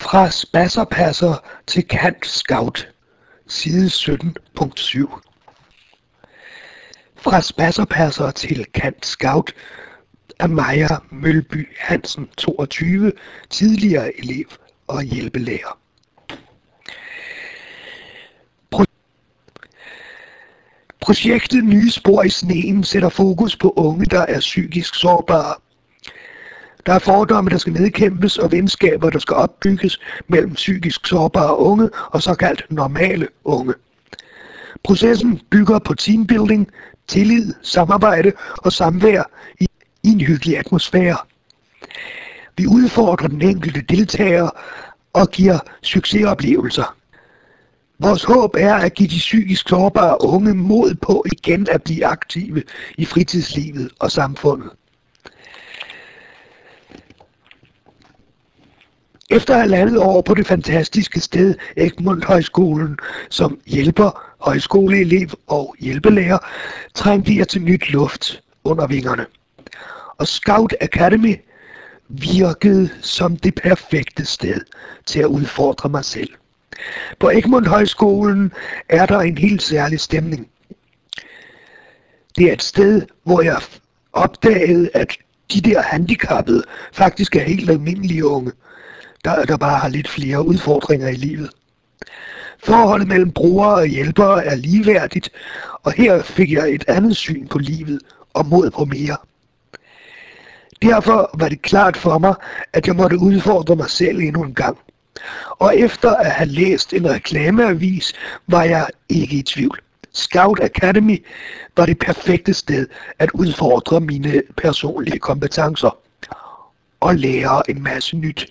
Fra spasserpasser til Cand Scout, side 17.7. Fra spasserpasser til Cand Scout af Maja Mølby Hansen, 22, tidligere elev og hjælpelærer. Projektet Nye Spor i Sneen sætter fokus på unge, der er psykisk sårbare. Der er fordomme, der skal nedkæmpes, og venskaber, der skal opbygges mellem psykisk sårbare unge og såkaldt normale unge. Processen bygger på teambuilding, tillid, samarbejde og samvær i en hyggelig atmosfære. Vi udfordrer den enkelte deltager og giver succesoplevelser. Vores håb er at give de psykisk sårbare unge mod på igen at blive aktive i fritidslivet og samfundet. Efter 1,5 år på det fantastiske sted Egmont Højskolen som hjælper, højskoleelev og hjælpelærer, trængte jeg til nyt luft under vingerne. Og Scout Academy virkede som det perfekte sted til at udfordre mig selv. På Egmont Højskolen er der en helt særlig stemning. Det er et sted, hvor jeg opdagede, at de der handicappede faktisk er helt almindelige unge, der bare har lidt flere udfordringer i livet. Forholdet mellem brugere og hjælpere er ligeværdigt, og her fik jeg et andet syn på livet og mod på mere. Derfor var det klart for mig, at jeg måtte udfordre mig selv endnu en gang. Og efter at have læst en reklameavis, var jeg ikke i tvivl. Scout Academy var det perfekte sted at udfordre mine personlige kompetencer og lære en masse nyt.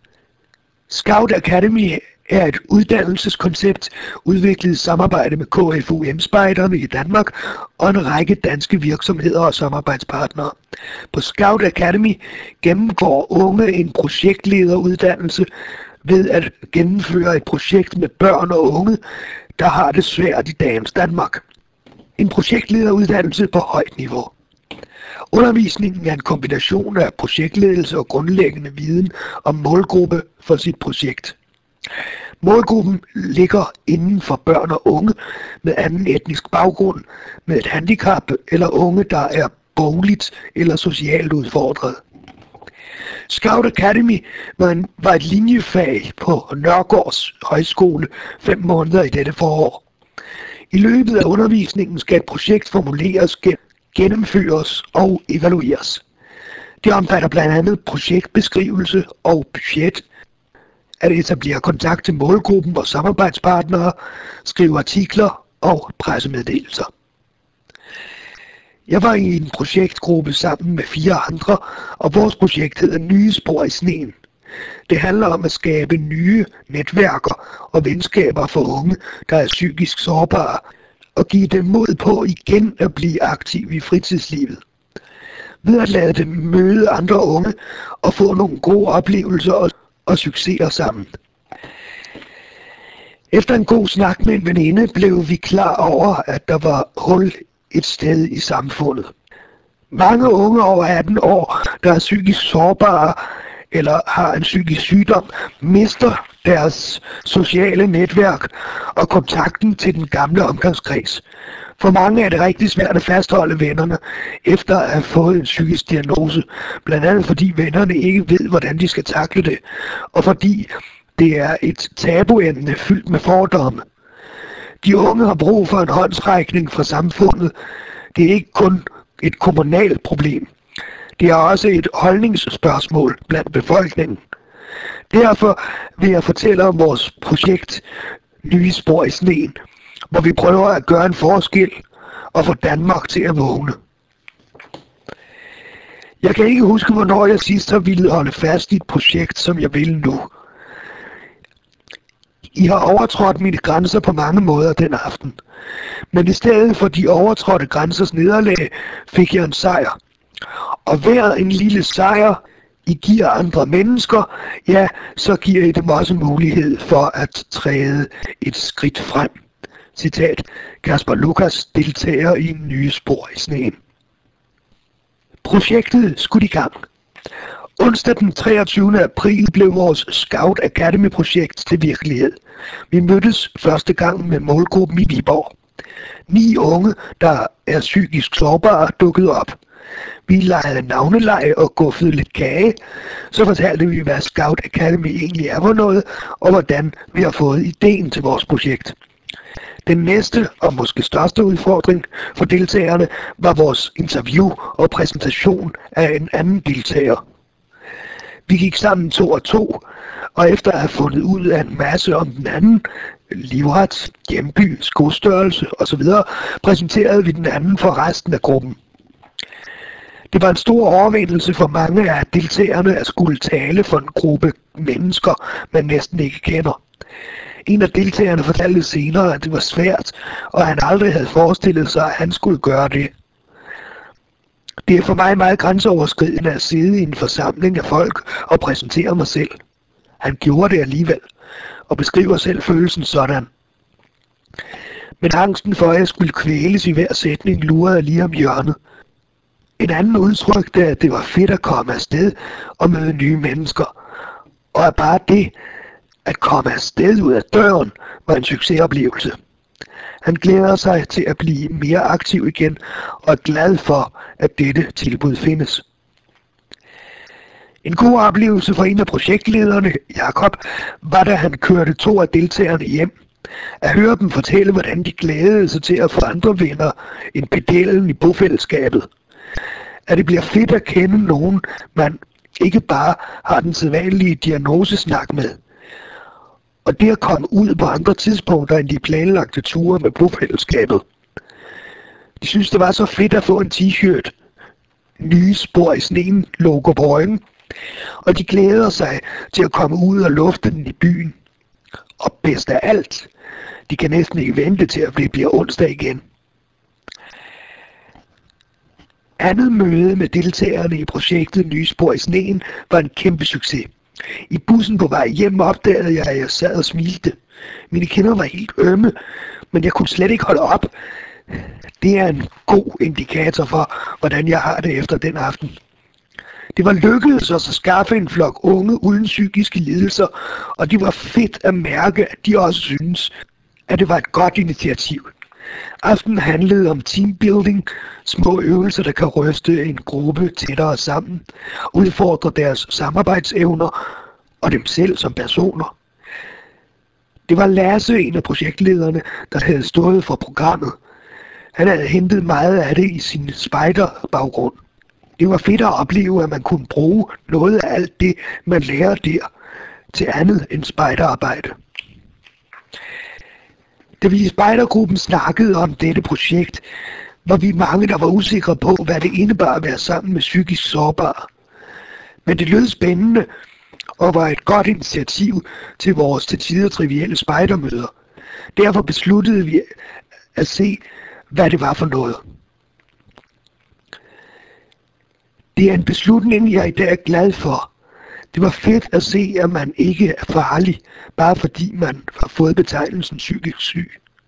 Scout Academy er et uddannelseskoncept udviklet i samarbejde med KFUM-spejderne i Danmark og en række danske virksomheder og samarbejdspartnere. På Scout Academy gennemgår unge en projektlederuddannelse ved at gennemføre et projekt med børn og unge, der har det svært i dagens Danmark. En projektlederuddannelse på højt niveau. Undervisningen er en kombination af projektledelse og grundlæggende viden om målgruppe for sit projekt. Målgruppen ligger inden for børn og unge med anden etnisk baggrund, med et handicap eller unge, der er bogligt eller socialt udfordret. Scout Academy var et linjefag på Nørgaards Højskole 5 måneder i dette forår. I løbet af undervisningen skal et projekt formuleres, gennemføres og evalueres. Det omfatter blandt andet projektbeskrivelse og budget, at etablere kontakt til målgruppen og samarbejdspartnere, skrive artikler og pressemeddelelser. Jeg var i en projektgruppe sammen med 4 andre, og vores projekt hedder Nye Spor i Sneen. Det handler om at skabe nye netværker og venskaber for unge, der er psykisk sårbare, og give dem mod på igen at blive aktive i fritidslivet. Ved at lade dem møde andre unge og få nogle gode oplevelser og succeser sammen. Efter en god snak med en veninde blev vi klar over, at der var hul et sted i samfundet. Mange unge over 18 år, der er psykisk sårbare eller har en psykisk sygdom, mister deres sociale netværk og kontakten til den gamle omgangskreds. For mange er det rigtig svært at fastholde vennerne efter at have fået en psykisk diagnose, blandt andet fordi vennerne ikke ved, hvordan de skal takle det, og fordi det er et tabuemne fyldt med fordomme. De unge har brug for en håndsrækning fra samfundet. Det er ikke kun et kommunalt problem. Det er også et holdningsspørgsmål blandt befolkningen. Derfor vil jeg fortælle om vores projekt Nye Spor i Sneen, hvor vi prøver at gøre en forskel og få Danmark til at vågne. Jeg kan ikke huske, hvornår jeg sidst har ville holde fast i et projekt, som jeg vil nu. I har overtrådt mine grænser på mange måder den aften. Men i stedet for de overtrådte grænsers nederlag, fik jeg en sejr. Og hver en lille sejr, I giver andre mennesker, ja, så giver I dem også mulighed for at træde et skridt frem. Citat Kasper Lukas, deltager i Nye Spor i Sneen. Projektet skulle i gang. Onsdag den 23. april blev vores Scout Academy projekt til virkelighed. Vi mødtes første gang med målgruppen i Viborg. 9 unge, der er psykisk sårbare, dukkede op. Vi legede navneleg og guffede lidt kage. Så fortalte vi, hvad Scout Academy egentlig er for noget, og hvordan vi har fået ideen til vores projekt. Den næste og måske største udfordring for deltagerne var vores interview og præsentation af en anden deltager. Vi gik sammen 2 og 2, og efter at have fundet ud af en masse om den anden, livret, hjemby, skostørrelse osv., præsenterede vi den anden for resten af gruppen. Det var en stor overvindelse for mange af deltagerne at skulle tale for en gruppe mennesker, man næsten ikke kender. En af deltagerne fortalte senere, at det var svært, og han aldrig havde forestillet sig, at han skulle gøre det. Det er for mig meget grænseoverskridende at sidde i en forsamling af folk og præsentere mig selv. Han gjorde det alligevel, og beskriver selv følelsen sådan. Men angsten for, at jeg skulle kvæles i hver sætning, lurede lige om hjørnet. En anden udtrykte, at det var fedt at komme afsted og møde nye mennesker, og at bare det at komme afsted ud af døren var en succesoplevelse. Han glæder sig til at blive mere aktiv igen og er glad for, at dette tilbud findes. En god oplevelse for en af projektlederne, Jakob, var da han kørte 2 af deltagerne hjem. At høre dem fortælle, hvordan de glædede sig til at få andre venner end pedellen i bofællesskabet. At det bliver fedt at kende nogen, man ikke bare har den sædvanlige diagnosesnak med. Og det at komme ud på andre tidspunkter end de planlagte ture med bofællesskabet. De synes, det var så fedt at få en t-shirt. Nye spor i sneen logo på ryggen. Og de glæder sig til at komme ud og lufte den i byen. Og bedst af alt, de kan næsten ikke vente til at det bliver onsdag igen. Andet møde med deltagerne i projektet Nye Spor i Sneen var en kæmpe succes. I bussen på vej hjem opdagede jeg, at jeg sad og smilte. Mine kinder var helt ømme, men jeg kunne slet ikke holde op. Det er en god indikator for, hvordan jeg har det efter den aften. Det var lykkedes os at skaffe en flok unge uden psykiske lidelser, og det var fedt at mærke, at de også synes, at det var et godt initiativ. Aftenen handlede om teambuilding, små øvelser, der kan ryste en gruppe tættere sammen, udfordre deres samarbejdsevner og dem selv som personer. Det var Lasse, en af projektlederne, der havde stået for programmet. Han havde hentet meget af det i sin spejderbaggrund. Det var fedt at opleve, at man kunne bruge noget af alt det, man lærer der, til andet end spejderarbejde. Da vi i spejdergruppen snakkede om dette projekt, var vi mange, der var usikre på, hvad det indebar at være sammen med psykisk sårbare. Men det lød spændende og var et godt initiativ til vores til tider trivielle spejdermøder. Derfor besluttede vi at se, hvad det var for noget. Det er en beslutning, jeg i dag er glad for. Det var fedt at se, at man ikke er farlig, bare fordi man har fået betegnelsen psykisk syg.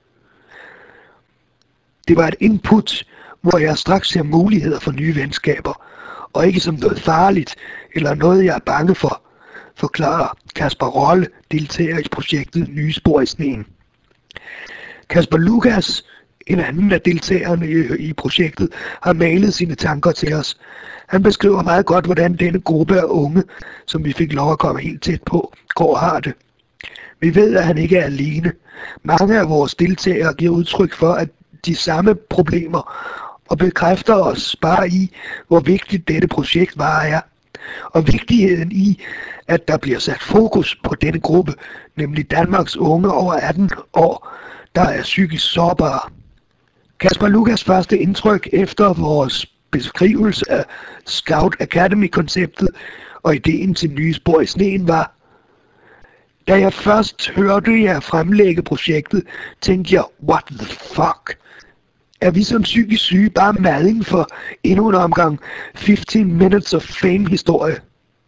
Det var et input, hvor jeg straks ser muligheder for nye venskaber, og ikke som noget farligt, eller noget jeg er bange for, forklarer Kasper Rolle, deltager i projektet Nye Spor i Sneen. Kasper Lukas, en anden af deltagerne i projektet, har malet sine tanker til os. Han beskriver meget godt, hvordan denne gruppe af unge, som vi fik lov at komme helt tæt på, går og har det. Vi ved, at han ikke er alene. Mange af vores deltagere giver udtryk for, at de samme problemer, og bekræfter os bare i, hvor vigtigt dette projekt bare er. Og vigtigheden i, at der bliver sat fokus på denne gruppe, nemlig Danmarks unge over 18 år, der er psykisk sårbare. Kasper Lukas første indtryk efter vores beskrivelse af Scout Academy-konceptet og ideen til Nye Spor i Sneen var: da jeg først hørte jer fremlægge projektet, tænkte jeg, what the fuck? Er vi som psykisk syge bare mading for endnu en omgang 15 minutes of fame historie?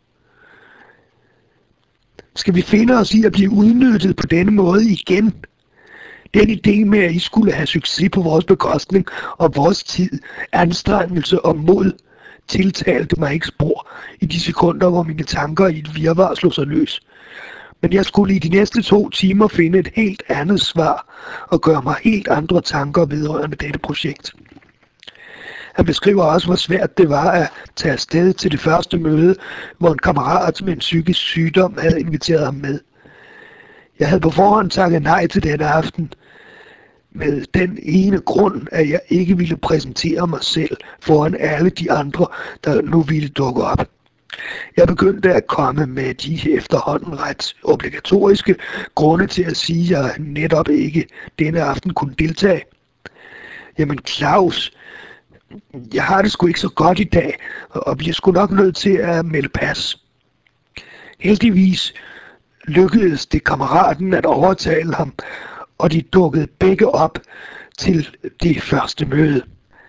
Skal vi finde os i at blive udnyttet på denne måde igen? Den idé med, at I skulle have succes på vores bekostning og vores tid, anstrengelse og mod, tiltalte mig ikke spor i de sekunder, hvor mine tanker i et virvar slog sig løs. Men jeg skulle i de næste 2 timer finde et helt andet svar og gøre mig helt andre tanker vedrørende dette projekt. Han beskriver også, hvor svært det var at tage afsted til det første møde, hvor en kammerat med en psykisk sygdom havde inviteret ham med. Jeg havde på forhånd takket nej til denne aften, med den ene grund, at jeg ikke ville præsentere mig selv foran alle de andre, der nu ville dukke op. Jeg begyndte at komme med de efterhånden ret obligatoriske grunde til at sige, at jeg netop ikke denne aften kunne deltage. Jamen Claus, jeg har det sgu ikke så godt i dag, og bliver sgu nok nødt til at melde pas. Heldigvis lykkedes det kammeraten at overtale ham, og de dukkede begge op til det første møde.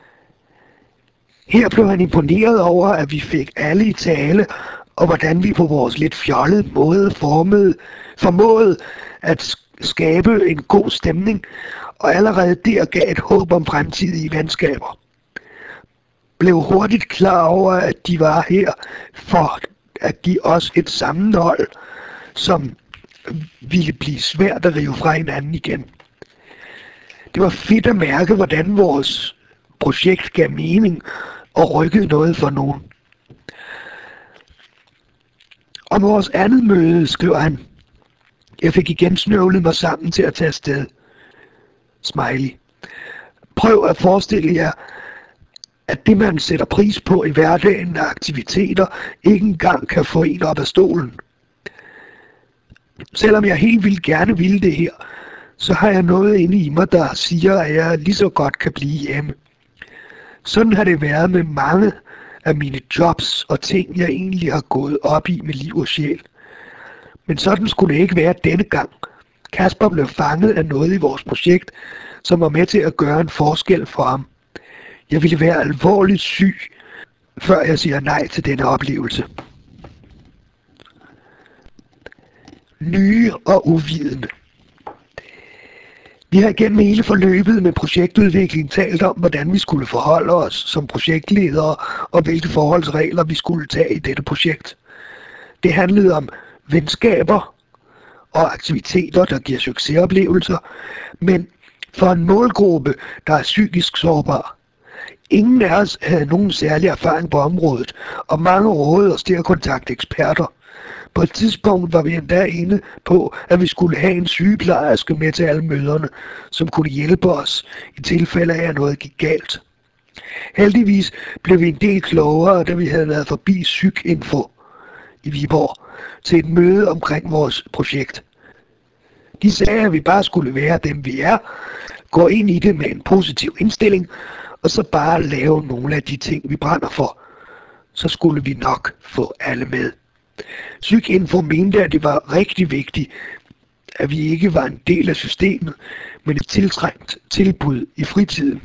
Her blev han imponeret over, at vi fik alle i tale, og hvordan vi på vores lidt fjollede måde formåede at skabe en god stemning, og allerede der gav et håb om fremtidige venskaber. Blev hurtigt klar over, at de var her for at give os et sammenhold, som ville blive svært at rive fra hinanden igen. Det var fedt at mærke, hvordan vores projekt gav mening og rykkede noget for nogen. Om vores andet møde skriver han: Jeg fik igen snøvlet mig sammen til at tage afsted. Smiley. Prøv at forestille jer, at det man sætter pris på i hverdagen af aktiviteter ikke engang kan få en op af stolen. Selvom jeg helt vildt gerne ville det her, så har jeg noget inde i mig, der siger, at jeg lige så godt kan blive hjemme. Sådan har det været med mange af mine jobs og ting, jeg egentlig har gået op i med liv og sjæl. Men sådan skulle det ikke være denne gang. Kasper blev fanget af noget i vores projekt, som var med til at gøre en forskel for ham. Jeg ville være alvorligt syg, før jeg siger nej til denne oplevelse. Nye og uvidende. Vi har igennem hele forløbet med projektudvikling talt om, hvordan vi skulle forholde os som projektledere, og hvilke forholdsregler vi skulle tage i dette projekt. Det handlede om venskaber og aktiviteter, der giver succesoplevelser, men for en målgruppe, der er psykisk sårbar. Ingen af os havde nogen særlig erfaring på området, og mange rådede os til at kontakte eksperter. På et tidspunkt var vi endda inde på, at vi skulle have en sygeplejerske med til alle møderne, som kunne hjælpe os i tilfælde af, at noget gik galt. Heldigvis blev vi en del klogere, da vi havde været forbi PsykInfo i Viborg til et møde omkring vores projekt. De sagde, at vi bare skulle være dem vi er, gå ind i det med en positiv indstilling, og så bare lave nogle af de ting, vi brænder for. Så skulle vi nok få alle med. PsykInfo mente, at det var rigtig vigtigt, at vi ikke var en del af systemet, men et tiltrængt tilbud i fritiden.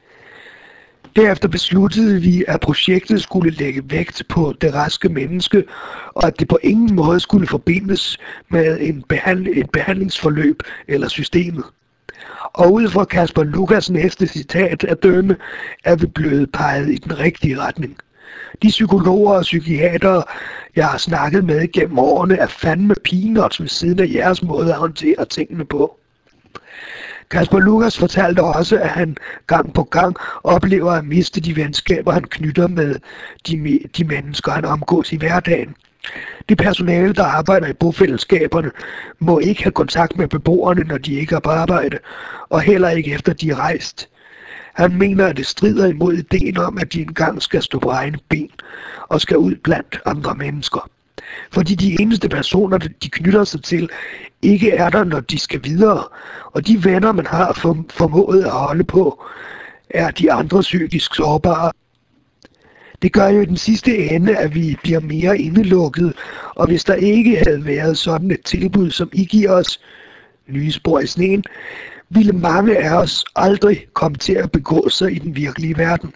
Derefter besluttede vi, at projektet skulle lægge vægt på det raske menneske, og at det på ingen måde skulle forbindes med et behandlingsforløb eller systemet. Og ud fra Kasper Lukas næste citat at dømme, er vi blevet peget i den rigtige retning. De psykologer og psykiatere, jeg har snakket med gennem årene, er fandme peanuts ved siden af jeres måde at håndtere tingene på. Kasper Lukas fortalte også, at han gang på gang oplever at miste de venskaber, han knytter med de mennesker, han omgås i hverdagen. Det personale, der arbejder i bofællesskaberne, må ikke have kontakt med beboerne, når de ikke er på arbejde, og heller ikke efter de er rejst. Han mener, at det strider imod ideen om, at de engang skal stå på egne ben og skal ud blandt andre mennesker. Fordi de eneste personer, de knytter sig til, ikke er der, når de skal videre, og de venner, man har formået at holde på, er de andre psykisk sårbare. Det gør jo i den sidste ende, at vi bliver mere indelukket, og hvis der ikke havde været sådan et tilbud, som I giver os, nye spor i sneen, ville mange af os aldrig komme til at begå sig i den virkelige verden.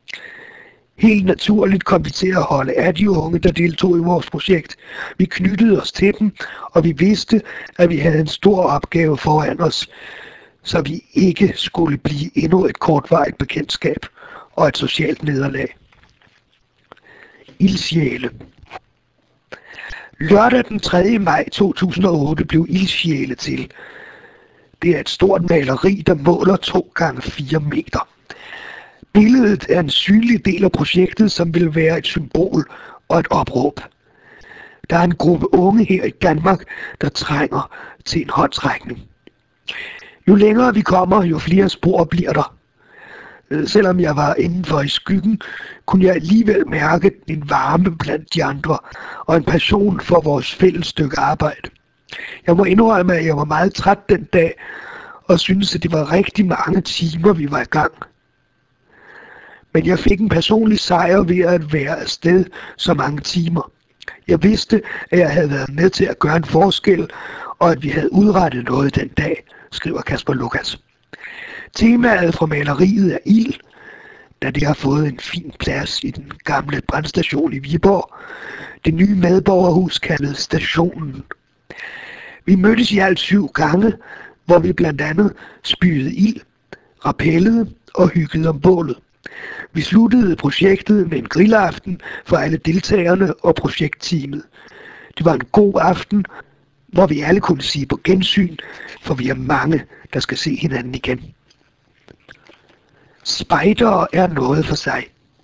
Helt naturligt kom vi til at holde af de unge, der deltog i vores projekt. Vi knyttede os til dem, og vi vidste, at vi havde en stor opgave foran os, så vi ikke skulle blive endnu et kortvarigt bekendtskab og et socialt nederlag. Ildsjæle. Lørdag den 3. maj 2008 blev Ildsjæle til. Det er et stort maleri, der måler 2 gange 4 meter. Billedet er en synlig del af projektet, som vil være et symbol og et opråb. Der er en gruppe unge her i Danmark, der trænger til en håndsrækning. Jo længere vi kommer, jo flere spor bliver der. Selvom jeg var indenfor i skyggen, kunne jeg alligevel mærke en varme blandt de andre og en passion for vores fælles stykke arbejde. Jeg må indrømme, at jeg var meget træt den dag og syntes, at det var rigtig mange timer, vi var i gang. Men jeg fik en personlig sejr ved at være afsted så mange timer. Jeg vidste, at jeg havde været med til at gøre en forskel, og at vi havde udrettet noget den dag, skriver Kasper Lukas. Temaet fra maleriet er ild, da det har fået en fin plads i den gamle brandstation i Viborg, det nye medborgerhus kaldet Stationen. Vi mødtes i alt 7 gange, hvor vi blandt andet spydede ild, rappellede og hyggede om bålet. Vi sluttede projektet med en grillaften for alle deltagerne og projektteamet. Det var en god aften, hvor vi alle kunne sige på gensyn, for vi er mange, der skal se hinanden igen. Spejdere er noget for sig.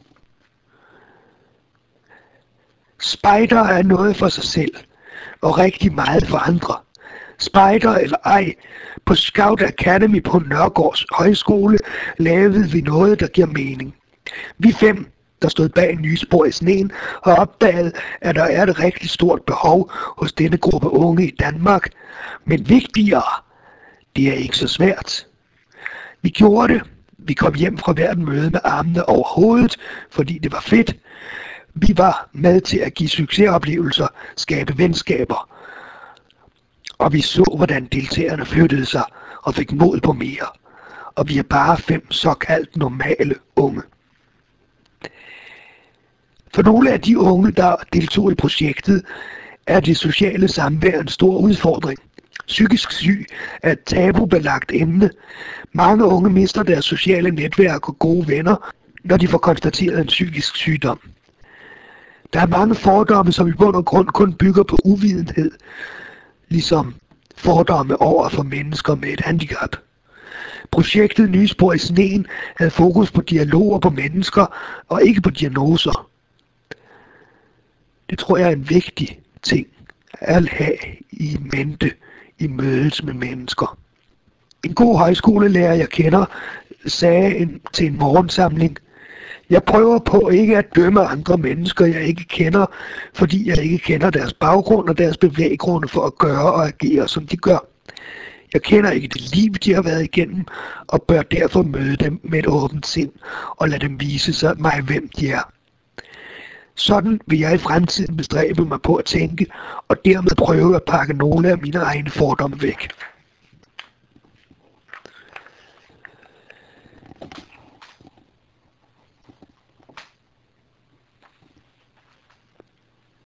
Spejdere er noget for sig selv, og rigtig meget for andre. Spejder eller ej, på Scout Academy på Nørgaards Højskole lavede vi noget, der giver mening. Vi 5, der stod bag Nye Spor i Sneen, har opdaget, at der er et rigtig stort behov hos denne gruppe unge i Danmark. Men vigtigere, det er ikke så svært. Vi gjorde det. Vi kom hjem fra hvert møde med armene over hovedet, fordi det var fedt. Vi var med til at give succesoplevelser, skabe venskaber. Og vi så, hvordan deltagerne flyttede sig og fik mod på mere. Og vi er bare 5 såkaldt normale unge. For nogle af de unge, der deltog i projektet, er det sociale samvær en stor udfordring. Psykisk syg er et tabubelagt emne. Mange unge mister deres sociale netværk og gode venner, når de får konstateret en psykisk sygdom. Der er mange fordomme, som i bund og grund kun bygger på uvidenhed, ligesom fordomme over for mennesker med et handicap. Projektet Nye Spor i Sneen havde fokus på dialoger på mennesker og ikke på diagnoser. Det tror jeg er en vigtig ting at have i mente i mødet med mennesker. En god højskolelærer, jeg kender, sagde til en morgensamling: jeg prøver på ikke at dømme andre mennesker, jeg ikke kender, fordi jeg ikke kender deres baggrund og deres bevæggrunde for at gøre og agere, som de gør. Jeg kender ikke det liv, de har været igennem, og bør derfor møde dem med et åbent sind og lade dem vise sig mig, hvem de er. Sådan vil jeg i fremtiden bestræbe mig på at tænke, og dermed prøve at pakke nogle af mine egne fordomme væk.